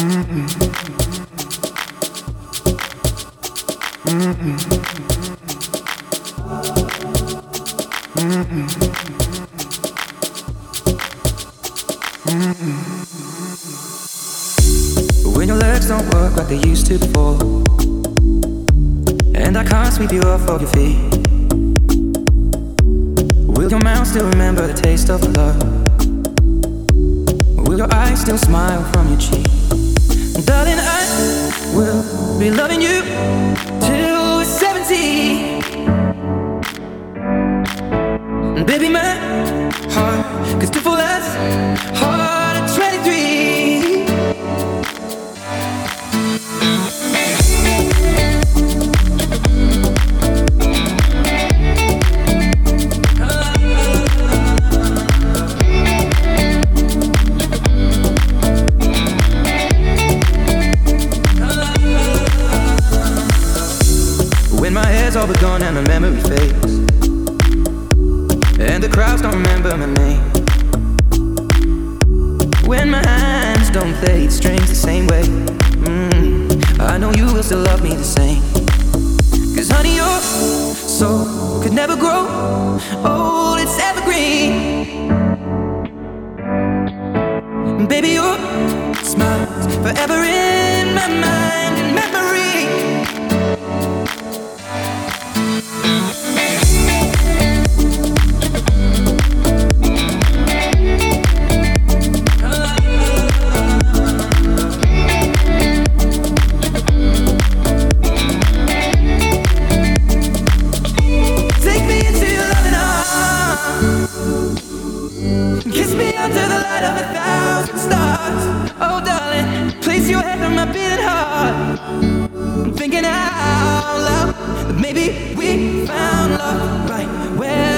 When your legs don't work like they used to before, and I can't sweep you off of your feet, will your mouth still remember the taste of love? Will your eyes still smile from your cheek? Darling, I will be loving you till we're 70. And baby, my heart could still fall as hard at 23. When my hair's all but gone and my memory fades, and the crowds don't remember my name, when my hands don't play strings the same way, I know you will still love me the same. Cause honey, your soul could never grow old, it's evergreen. Baby, your smile's forever in my mind and memory. Kiss me under the light of 1,000 stars. Oh darling, place your head on my beating heart. I'm thinking out loud that maybe we found love right where